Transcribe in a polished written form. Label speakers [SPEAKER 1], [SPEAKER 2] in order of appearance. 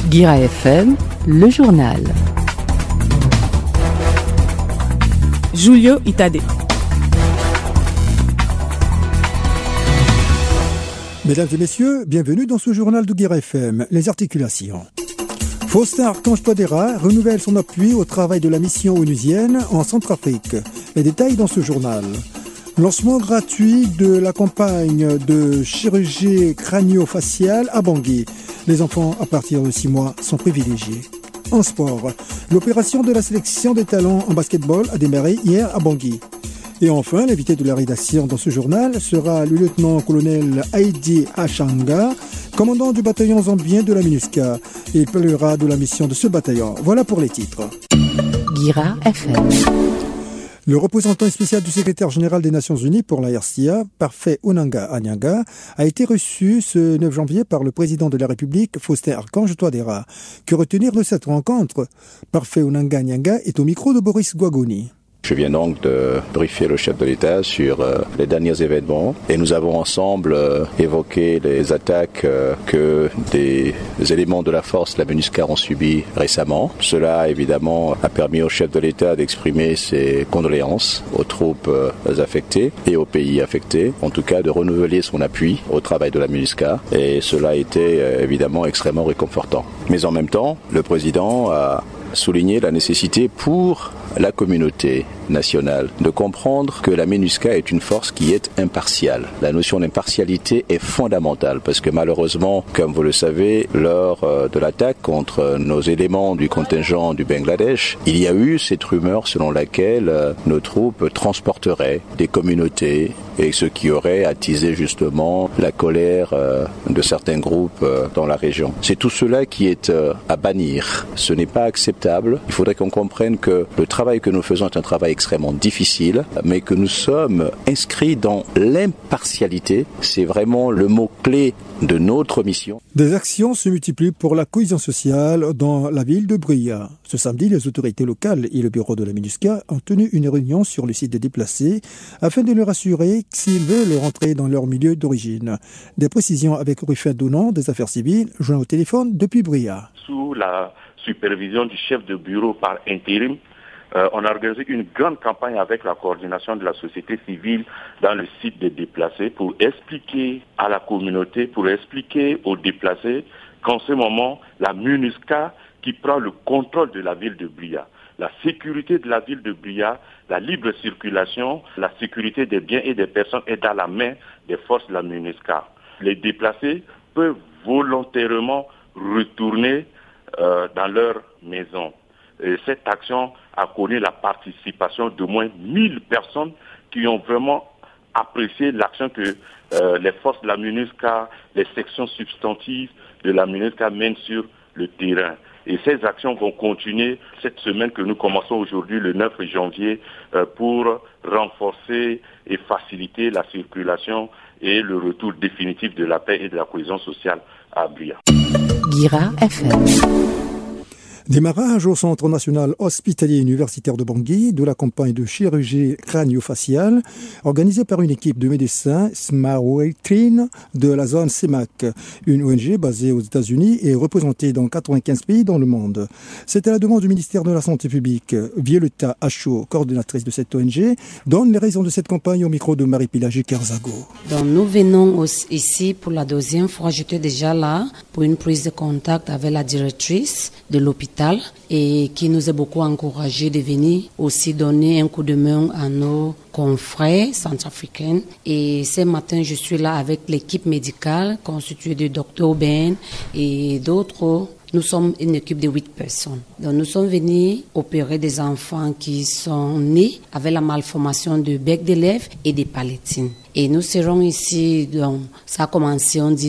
[SPEAKER 1] Guira FM, le journal.
[SPEAKER 2] Julio Itade.
[SPEAKER 3] Mesdames et messieurs, bienvenue dans ce journal de Guira FM, les articulations. Faustin Archange Touadéra renouvelle son appui au travail de la mission onusienne en Centrafrique. Les détails dans ce journal. Lancement gratuit de la campagne de chirurgie crânio-faciale à Bangui. Les enfants à partir de 6 mois sont privilégiés. En sport, l'opération de la sélection des talents en basketball a démarré hier à Bangui. Et enfin, l'invité de la rédaction dans ce journal sera le lieutenant-colonel Heidi Achanga, commandant du bataillon zambien de la MINUSCA. Il parlera de la mission de ce bataillon. Voilà pour les titres.
[SPEAKER 1] Guira FM.
[SPEAKER 3] Le représentant spécial du secrétaire général des Nations Unies pour la RCA, Parfait Onanga Anyanga, a été reçu ce 9 janvier par le président de la République, Faustin Archange Touadéra. Que retenir de cette rencontre? Parfait Onanga Anyanga est au micro de Boris Guagoni.
[SPEAKER 4] Je viens donc de briefer le chef de l'État sur les derniers événements et nous avons ensemble évoqué les attaques que des éléments de la force, la MINUSCA, ont subies récemment. Cela, évidemment, a permis au chef de l'État d'exprimer ses condoléances aux troupes affectées et aux pays affectés, en tout cas de renouveler son appui au travail de la MINUSCA, et cela a été évidemment extrêmement réconfortant. Mais en même temps, le président a souligné la nécessité pour la communauté nationale de comprendre que la MINUSCA est une force qui est impartiale. La notion d'impartialité est fondamentale parce que malheureusement, comme vous le savez, lors de l'attaque contre nos éléments du contingent du Bangladesh, il y a eu cette rumeur selon laquelle nos troupes transporteraient des communautés, et ce qui aurait attisé justement la colère de certains groupes dans la région. C'est tout cela qui est à bannir. Ce n'est pas acceptable. Il faudrait qu'on comprenne que le travail que nous faisons est un travail extrêmement difficile, mais que nous sommes inscrits dans l'impartialité. C'est vraiment le mot-clé de notre mission.
[SPEAKER 3] Des actions se multiplient pour la cohésion sociale dans la ville de Bria. Ce samedi, les autorités locales et le bureau de la MINUSCA ont tenu une réunion sur le site des déplacés afin de leur assurer s'ils veulent rentrer dans leur milieu d'origine. Des précisions avec Rufin Donan des Affaires civiles, joint au téléphone depuis Bria.
[SPEAKER 5] Sous la supervision du chef de bureau par intérim, on a organisé une grande campagne avec la coordination de la société civile dans le site des déplacés pour expliquer à la communauté, pour expliquer aux déplacés qu'en ce moment, la MINUSCA qui prend le contrôle de la ville de Bria. La sécurité de la ville de Bria, la libre circulation, la sécurité des biens et des personnes est dans la main des forces de la MINUSCA. Les déplacés peuvent volontairement retourner dans leur maison. Et cette action a connu la participation de moins 1000 personnes qui ont vraiment apprécié l'action que les forces de la MINUSCA, les sections substantives de la MINUSCA mènent sur le terrain. Et ces actions vont continuer cette semaine que nous commençons aujourd'hui, le 9 janvier, pour renforcer et faciliter la circulation et le retour définitif de la paix et de la cohésion sociale à Bria.
[SPEAKER 1] Guira FM.
[SPEAKER 3] Démarrage au Centre national hospitalier universitaire de Bangui de la campagne de chirurgie crânio-faciale organisée par une équipe de médecins Smartway de la zone CEMAC, une ONG basée aux États-Unis et représentée dans 95 pays dans le monde. C'est à la demande du ministère de la Santé publique. Violetta Acho, coordinatrice de cette ONG, donne les raisons de cette campagne au micro de Marie-Pilagie Kerzago.
[SPEAKER 6] Donc nous venons ici pour la deuxième fois. J'étais déjà là pour une prise de contact avec la directrice de l'hôpital et qui nous a beaucoup encouragé de venir aussi donner un coup de main à nos confrères centrafricains. Et ce matin, je suis là avec l'équipe médicale constituée de Dr Ben et d'autres. Nous sommes une équipe de 8 personnes. Donc nous sommes venus opérer des enfants qui sont nés avec la malformation de bec de lèvres et des palatines. Et nous serons ici, donc ça a commencé, on dit